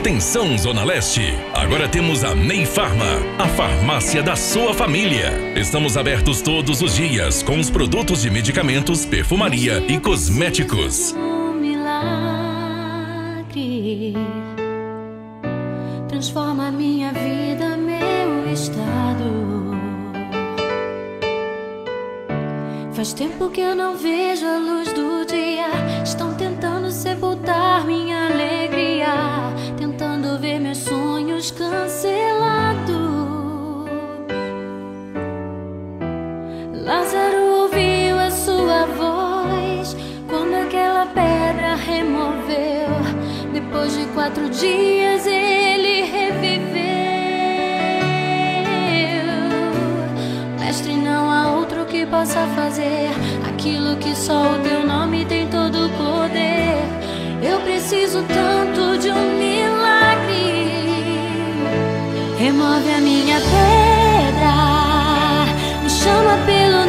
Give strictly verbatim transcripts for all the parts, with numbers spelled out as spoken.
Atenção, Zona Leste! Agora temos a Ney Farma, a farmácia da sua família. Estamos abertos todos os dias com os produtos de medicamentos, perfumaria e cosméticos. Um milagre transforma minha vida, meu estado. Faz tempo que eu não vejo a luz do dia. Estão tentando sepultar minha alegria, tentando ver meus sonhos cancelados. Lázaro ouviu a sua voz quando aquela pedra removeu. Depois de quatro dias ele reviveu. Mestre, não há outro que possa fazer aquilo que só o teu nome tem todo o poder. Eu preciso tanto de um milagre. Remove a minha pedra, me chama pelo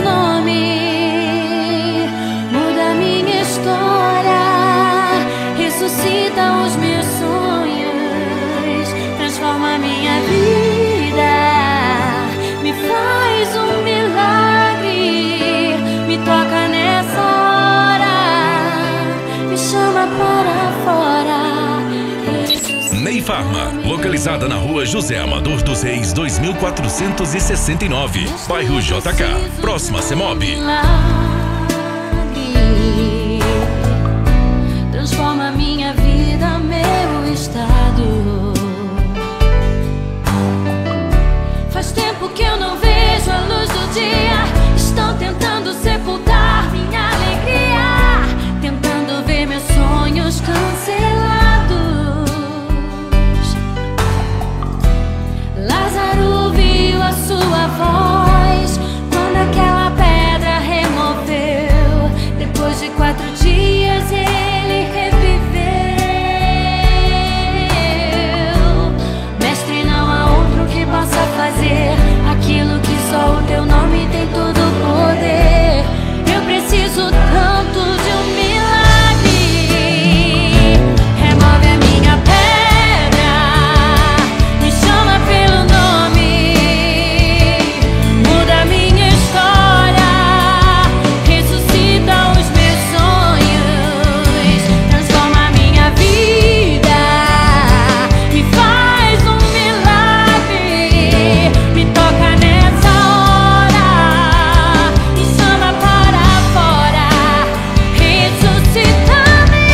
nome, muda a minha história, ressuscita os meus sonhos, transforma a minha vida, me faz um milagre, me toca nessa hora, me chama para fora. Ney Farma, localizada na rua José Amador dos Reis, dois mil quatrocentos e sessenta e nove, bairro J K, próxima a Semob. Transforma minha vida, meu estado. Faz tempo que eu não vejo a luz do dia. Estão tentando sepultar minha alegria, tentando ver meus sonhos cancelados. Lázaro ouviu a sua voz quando aquela pedra removeu. Depois de quatro dias ele reviveu. Mestre, não há outro que possa fazer aquilo que só o teu nome tem todo o poder. Eu preciso tanto de um milagre. Remove a minha pedra, me chama pelo nome, muda a minha história, ressuscita os meus sonhos, transforma a minha vida, me faz um milagre, me toca nessa hora, me chama para fora, ressuscita-me.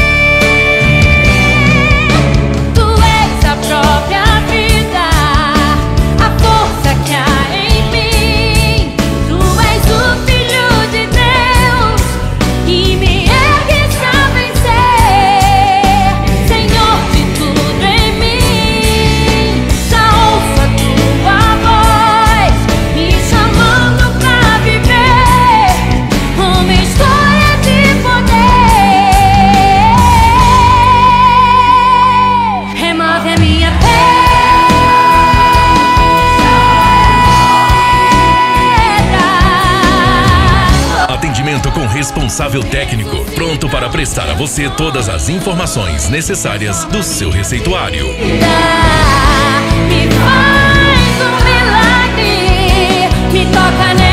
Tu és a própria vida, a força que há em mim. Tu és o Filho de Deus e me ergues a vencer. Senhor de tudo em mim, já ouço a tua voz me chamando pra viver uma história de poder. Remove a minha pedra. Atendimento com responsável técnico, pronto para prestar a você todas as informações necessárias do seu receituário. Me faz um milagre, me toca nessa